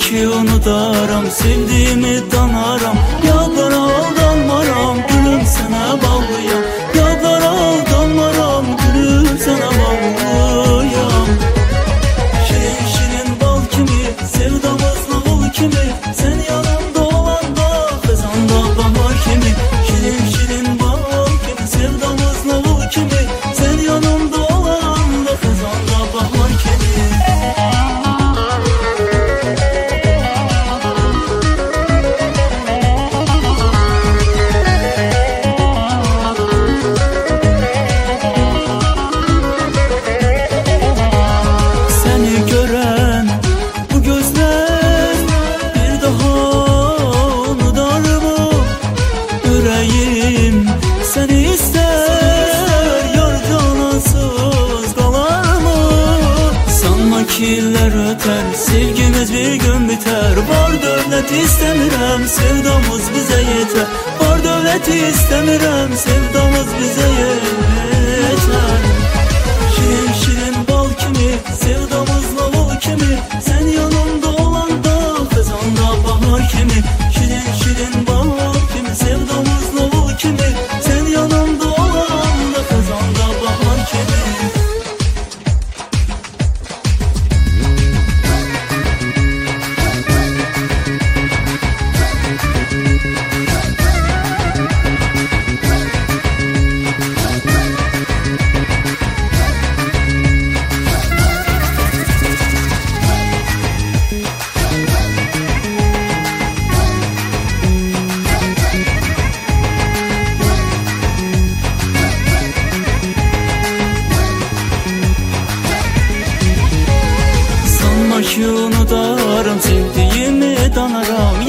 ki unudaram, sevdiğimi danaram. Yadlara aldanmaram, gülüm sana bağlıyam. Yadlara aldanmaram, gülüm sana bağlıyam. Şirin şirin bal kimi, sevdamız navul kimi. Sen yanımda olanda, kazanda bahar kimi. Şirin şirin bal kimi, sevdamız navul kimi. Sen yanımda olanda, kazanda bahar kimi. Seni ister, yar canansız kalar mı? Sanma ki iller öter, sevgimiz bir gün biter. Var dövlet istemirem, sevdamız bize yeter. Var dövlet istemirem, sevdamız bize yeter. Şirin şirin bal kimi, sevdamız lavul kimi. Sen yanımda olanda, kazanda bahar kimi. Şirin şirin bal kimi, sevdamız lavul kimi. Sen yanımda olanda, kazanda bahar kimi. Ki unudarım, sevdiğimi danaram.